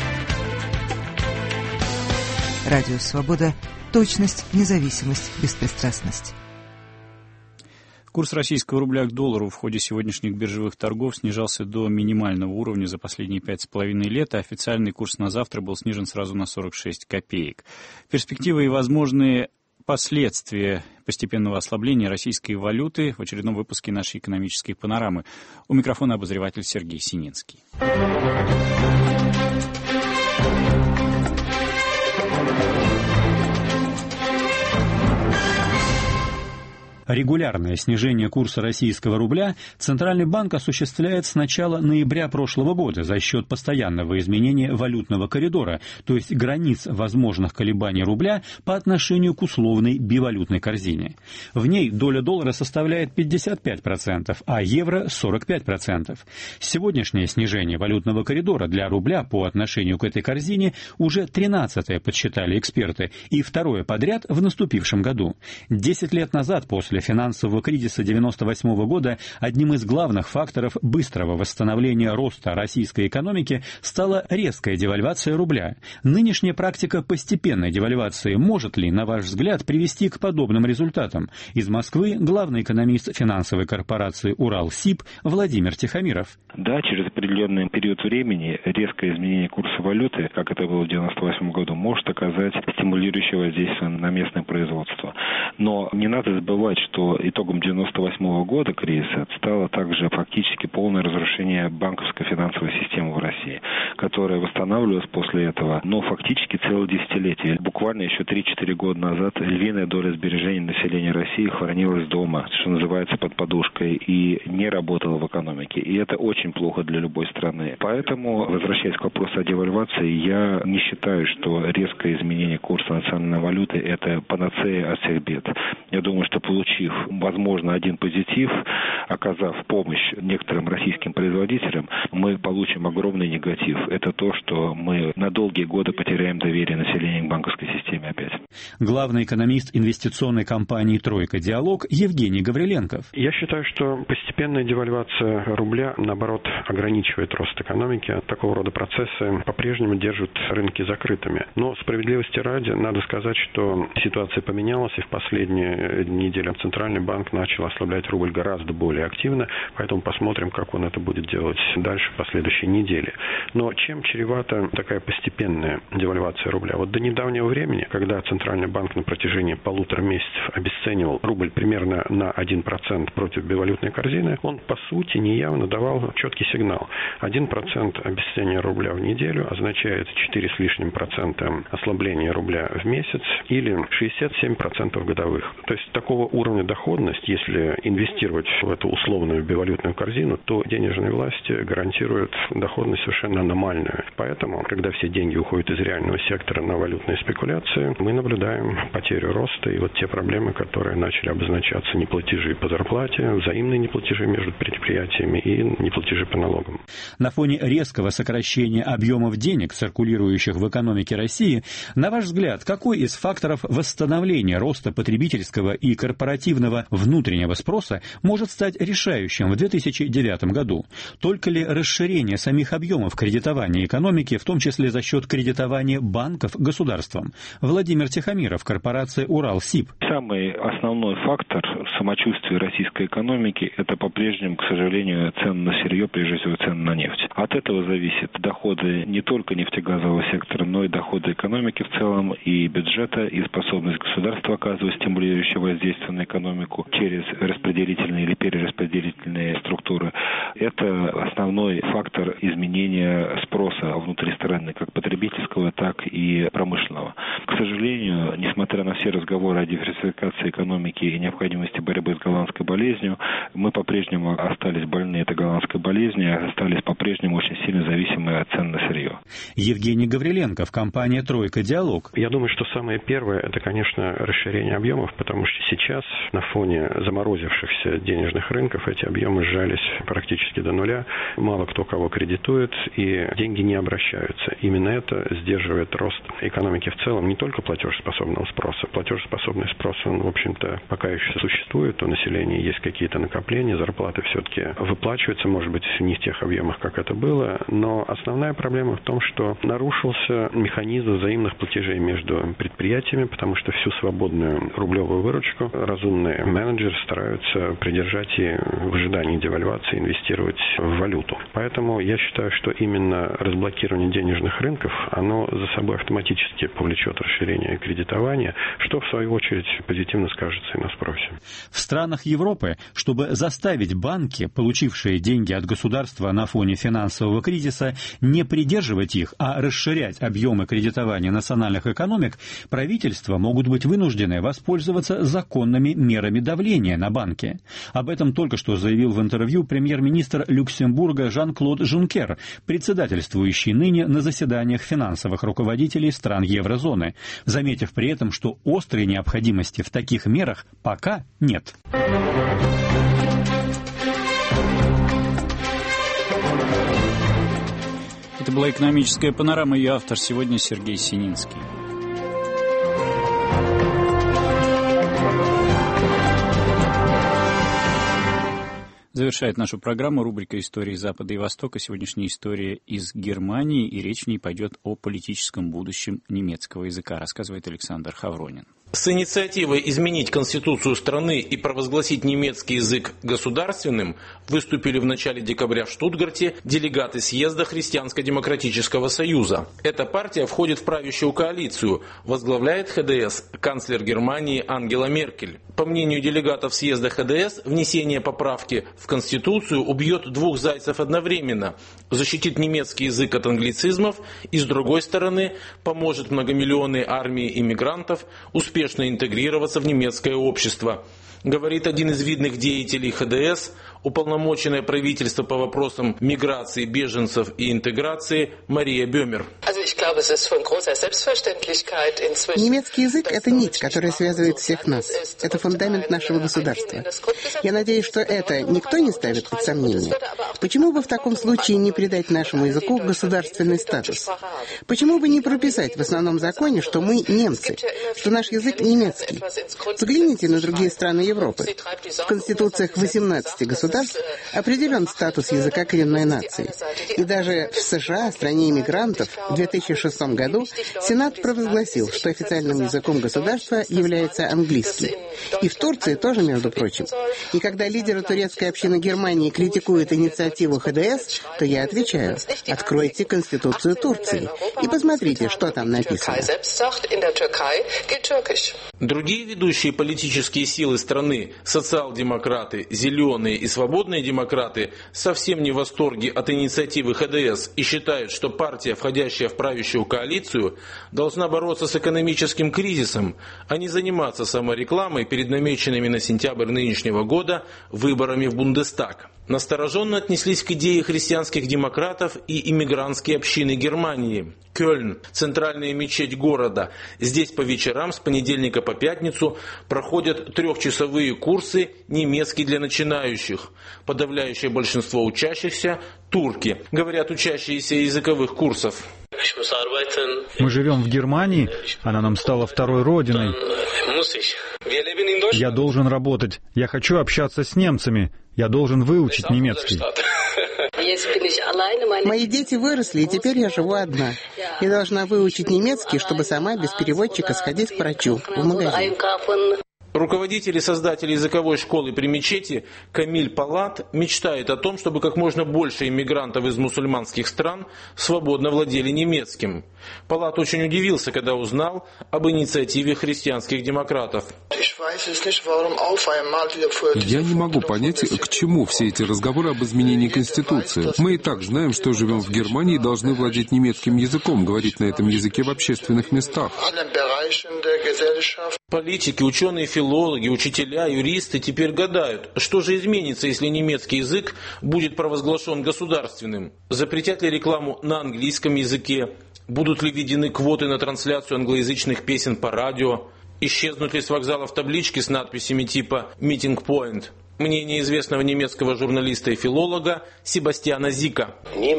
S8: Радио Свобода. Точность, независимость, беспристрастность.
S1: Курс российского рубля к доллару в ходе сегодняшних биржевых торгов снижался до минимального уровня за последние 5,5 лет, а официальный курс на завтра был снижен сразу на 46 копеек. Перспективы и возможные последствия постепенного ослабления российской валюты в очередном выпуске нашей экономической панорамы. У микрофона обозреватель Сергей Сининский.
S3: Регулярное снижение курса российского рубля Центральный банк осуществляет с начала ноября прошлого года за счет постоянного изменения валютного коридора, то есть границ возможных колебаний рубля по отношению к условной бивалютной корзине. В ней доля доллара составляет 55%, а евро – 45%. Сегодняшнее снижение валютного коридора для рубля по отношению к этой корзине уже 13-е, подсчитали эксперты, и второе подряд в наступившем году. 10 лет назад, после финансового кризиса 1998 года, одним из главных факторов быстрого восстановления роста российской экономики стала резкая девальвация рубля. Нынешняя практика постепенной девальвации может ли, на ваш взгляд, привести к подобным результатам? Из Москвы главный экономист финансовой корпорации «Уралсиб» Владимир Тихомиров.
S4: Да, через определенный период времени резкое изменение курса валюты, как это было в 1998 году, может оказать стимулирующее воздействие на местное производство. Но не надо забывать, что итогом 1998 года кризиса стало также фактически полное разрушение банковской финансовой системы в России, которая восстанавливалась после этого, но фактически целое десятилетие. Буквально еще 3-4 года назад львиная доля сбережений населения России хранилась дома, что называется, под подушкой, и не работала в экономике. И это очень плохо для любой страны. Поэтому, возвращаясь к вопросу о девальвации, я не считаю, что резкое изменение курса национальной валюты – это панацея от всех бед. Я думаю, что получив, возможно, один позитив, оказав помощь некоторым российским производителям, мы получим огромный негатив. Это то, что мы на долгие годы потеряем доверие населения к банковской системе опять.
S3: Главный экономист инвестиционной компании «Тройка Диалог» Евгений Гавриленков.
S6: Я считаю, что постепенная девальвация рубля, наоборот, ограничивает рост экономики. Такого рода процессы по-прежнему держат рынки закрытыми. Но справедливости ради, надо сказать, что ситуация поменялась, и в последние недели Центральный банк начал ослаблять рубль гораздо более активно, поэтому посмотрим, как он это будет делать дальше в последующей неделе. Но чем чревата такая постепенная девальвация рубля? Вот до недавнего времени, когда Центральный банк на протяжении 1,5 месяцев обесценивал рубль примерно на 1% против бивалютной корзины, он, по сути, неявно давал четкий сигнал. 1% обесценивания рубля в неделю означает 4 с лишним процента ослабления рубля в месяц или 67% годовых. То есть такого уровня доходность, если инвестировать в эту условную бивалютную корзину, то денежные власти гарантируют доходность совершенно аномальную. Поэтому, когда все деньги уходят из реального сектора на валютные спекуляции, мы наблюдаем потерю роста и вот те проблемы, которые начали обозначаться: неплатежи по зарплате, взаимные неплатежи между предприятиями и неплатежи по налогам.
S3: На фоне резкого сокращения объемов денег, циркулирующих в экономике России, на ваш взгляд, какой из факторов восстановления роста потребительского и корпоративного корпоративного внутреннего спроса может стать решающим в 2009 году. Только ли расширение самих объемов кредитования экономики, в том числе за счет кредитования банков государством? Владимир Тихомиров, корпорация «Уралсиб».
S4: Самый основной фактор самочувствия российской экономики – это по-прежнему, к сожалению, цены на сырье, прежде всего цены на нефть. От этого зависят доходы не только нефтегазового сектора, но и доходы экономики в целом, и бюджета, и способность государства оказывать стимулирующее воздействие на экономику через распределительные или перераспределительные структуры. Это основной фактор изменения спроса внутри страны, как потребительского, так и промышленного. К сожалению, несмотря на все разговоры о диверсификации экономики и необходимости борьбы с голландской болезнью, мы по-прежнему остались больны этой голландской болезнью, остались по-прежнему очень сильно зависимы от цен на сырье.
S3: Евгений Гавриленков, компания «Тройка Диалог».
S6: Я думаю, что самое первое – это, конечно, расширение объемов, потому что сейчас на фоне заморозившихся денежных рынков эти объемы сжались практически до нуля. Мало кто кого кредитует, и деньги не обращаются. Именно это сдерживает рост экономики в целом, не только платежеспособного спроса. Платежеспособный спрос, он, в общем-то, пока еще существует, у населения есть какие-то накопления, зарплаты все-таки выплачиваются, может быть, не в тех объемах, как это было, но основная проблема в том, что нарушился механизм взаимных платежей между предприятиями, потому что всю свободную рублевую выручку разумные менеджеры стараются придержать и в ожидании девальвации инвестировать в валюту. Поэтому я считаю, что именно разблокирование денежных рынков, оно за собой автоматически повлечет расширение кредитования, что в свою очередь позитивно скажется и на спросе.
S3: В странах Европы, чтобы заставить банки, получившие деньги от государства на фоне финансового кризиса, не придерживать их, а расширять объемы кредитования национальных экономик, правительства могут быть вынуждены воспользоваться законными мерами давления на банки. Об этом только что заявил в интервью премьер-министр Люксембурга Жан-Клод Жункер, председательствующий ныне на заседаниях финансовых руководителей стран еврозоны, заметив при этом, что острой необходимости в таких мерах пока нет.
S1: Это была «Экономическая панорама», ее автор сегодня Сергей Сининский. Завершает нашу программу рубрика «Истории Запада и Востока». Сегодняшняя история из Германии, и речь в ней пойдет о политическом будущем немецкого языка, рассказывает Александр Хавронин.
S5: С инициативой изменить конституцию страны и провозгласить немецкий язык государственным выступили в начале декабря в Штутгарте делегаты съезда Христианско-демократического союза. Эта партия входит в правящую коалицию, возглавляет ХДС канцлер Германии Ангела Меркель. По мнению делегатов съезда ХДС, внесение поправки в конституцию убьет двух зайцев одновременно, защитит немецкий язык от англицизмов и, с другой стороны, поможет многомиллионной армии иммигрантов успешно интегрироваться в немецкое общество. Говорит один из видных деятелей ХДС, уполномоченное правительство по вопросам миграции, беженцев и интеграции Мария Бёмер.
S7: Немецкий язык – это нить, которая связывает всех нас. Это фундамент нашего государства. Я надеюсь, что это никто не ставит под сомнение. Почему бы в таком случае не придать нашему языку государственный статус? Почему бы не прописать в основном законе, что мы немцы, что наш язык немецкий? Взгляните на другие страны Европы. В конституциях 18 государств определен статус языка коренной нации. И даже в США, стране иммигрантов, в 2006 году Сенат провозгласил, что официальным языком государства является английский. И в Турции тоже, между прочим. И когда лидеры турецкой общины Германии критикуют инициативу ХДС, то я отвечаю: откройте Конституцию Турции и посмотрите, что там написано.
S5: Другие ведущие политические силы страны, социал-демократы, зеленые и свободные демократы, совсем не в восторге от инициативы ХДС и считают, что партия, входящая в правящую коалицию, должна бороться с экономическим кризисом, а не заниматься саморекламой перед намеченными на сентябрь нынешнего года выборами в Бундестаг. Настороженно отнеслись к идее христианских демократов и иммигрантские общины Германии. Кёльн – центральная мечеть города. Здесь по вечерам с понедельника по пятницу проходят 3-часовые курсы немецкий для начинающих. Подавляющее большинство учащихся – турки, говорят учащиеся языковых курсов.
S9: Мы живем в Германии, она нам стала второй родиной. Я должен работать, я хочу общаться с немцами, я должен выучить немецкий.
S7: Мои дети выросли, и теперь я живу одна. Я должна выучить немецкий, чтобы сама без переводчика сходить к врачу в магазин.
S5: Руководитель и создатель языковой школы при мечети Камиль Палат мечтает о том, чтобы как можно больше иммигрантов из мусульманских стран свободно владели немецким. Палат очень удивился, когда узнал об инициативе христианских демократов.
S10: Я не могу понять, к чему все эти разговоры об изменении Конституции. Мы и так знаем, что живем в Германии и должны владеть немецким языком, говорить на этом языке в общественных местах.
S5: Политики, ученые, филологи, учителя, юристы теперь гадают, что же изменится, если немецкий язык будет провозглашен государственным. Запретят ли рекламу на английском языке? Будут ли введены квоты на трансляцию англоязычных песен по радио? Исчезнут ли с вокзалов таблички с надписями типа «Meeting Point»? Мнение известного немецкого журналиста и филолога Себастьяна Зика.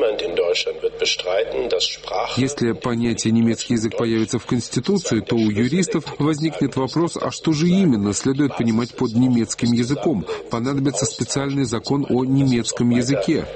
S10: Если понятие «немецкий язык» появится в Конституции, то у юристов возникнет вопрос, а что же именно следует понимать под немецким языком? Понадобится специальный закон о немецком языке.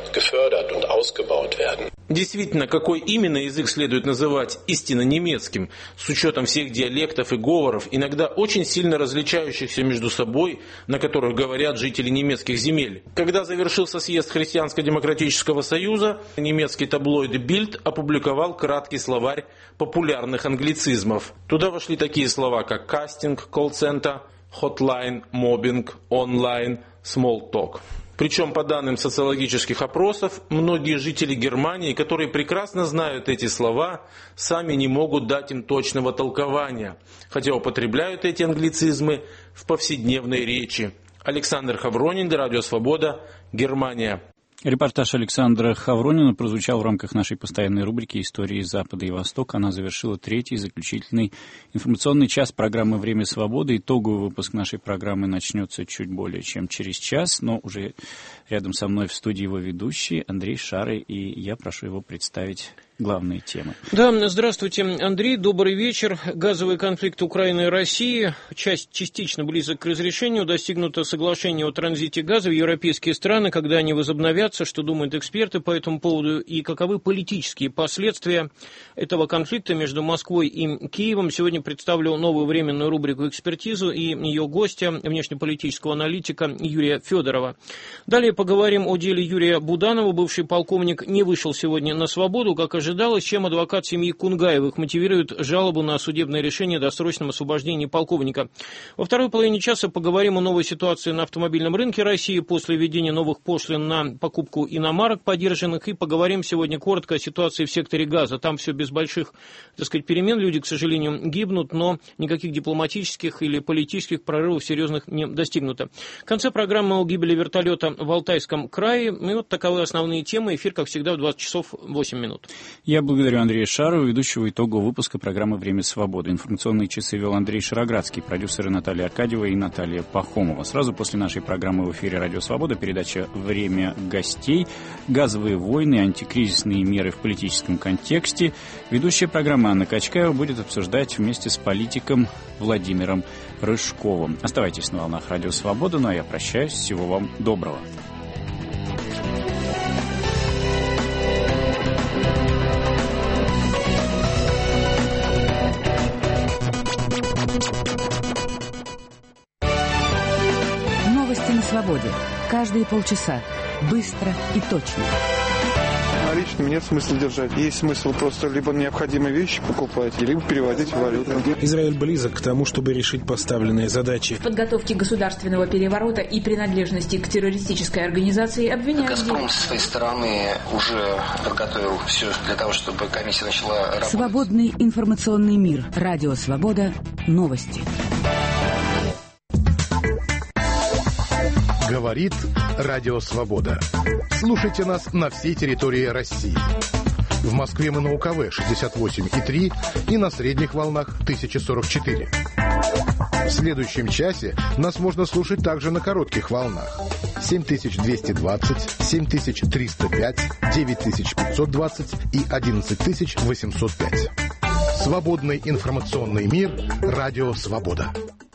S5: Действительно, какой именно язык следует называть истинно немецким, с учетом всех диалектов и говоров, иногда очень сильно различающихся между собой, на которых говорят жители немецких земель. Когда завершился съезд Христианско-демократического союза, немецкий таблоид Bild опубликовал краткий словарь популярных англицизмов. Туда вошли такие слова, как кастинг, колл-центр, хотлайн, моббинг, онлайн, small talk. Причем, по данным социологических опросов, многие жители Германии, которые прекрасно знают эти слова, сами не могут дать им точного толкования, хотя употребляют эти англицизмы в повседневной речи. Александр Хавронин, Радио Свобода, Германия.
S1: Репортаж Александра Хавронина прозвучал в рамках нашей постоянной рубрики «Истории Запада и Востока». Она завершила третий заключительный информационный час программы «Время свободы». Итоговый выпуск нашей программы начнется чуть более чем через час, но уже рядом со мной в студии его ведущий Андрей Шары, и я прошу его представить главные темы.
S11: Да, здравствуйте, Андрей, добрый вечер. Газовый конфликт Украины и России частично близок к разрешению. Достигнуто соглашение о транзите газа в европейские страны. Когда они возобновятся, что думают эксперты по этому поводу и каковы политические последствия этого конфликта между Москвой и Киевом. Сегодня представлю новую временную рубрику «Экспертизу» и ее гостя, внешнеполитического аналитика Юрия Федорова. Далее поговорим о деле Юрия Буданова. Бывший полковник не вышел сегодня на свободу, как ожидалось, чем адвокат семьи Кунгаевых мотивирует жалобу на судебное решение о досрочном освобождении полковника. Во второй половине часа поговорим о новой ситуации на автомобильном рынке России после введения новых пошлин на покупку иномарок подержанных, и поговорим сегодня коротко о ситуации в секторе газа. Там все без больших, перемен, люди, к сожалению, гибнут, но никаких дипломатических или политических прорывов серьезных не достигнуто. В конце программы о гибели вертолета в Алтайском крае. И вот таковы основные темы. Эфир, как всегда, в 20 часов 8 минут.
S1: Я благодарю Андрея Шарова, ведущего итогового выпуска программы «Время свободы». Информационные часы вел Андрей Шароградский, продюсеры Наталья Аркадьева и Наталья Пахомова. Сразу после нашей программы в эфире «Радио Свобода» передача «Время гостей», газовые войны, антикризисные меры в политическом контексте. Ведущая программы Анна Качкаева будет обсуждать вместе с политиком Владимиром Рыжковым. Оставайтесь на волнах «Радио Свобода», ну а я прощаюсь. Всего вам доброго.
S13: На свободе. Каждые полчаса. Быстро и точно.
S25: Наличными нет смысла держать. Есть смысл просто либо необходимые вещи покупать, либо переводить в валюту.
S26: Израиль близок к тому, чтобы решить поставленные задачи.
S27: В подготовке государственного переворота и принадлежности к террористической организации обвиняют.
S28: «Газпром» со своей стороны уже подготовил все для того, чтобы комиссия начала работать.
S13: Свободный информационный мир. Радио Свобода. Новости.
S29: Говорит Радио Свобода. Слушайте нас на всей территории России. В Москве мы на УКВ 68,3 и на средних волнах 1044. В следующем часе нас можно слушать также на коротких волнах. 7220, 7305, 9520 и 11805. Свободный информационный мир. Радио «Свобода».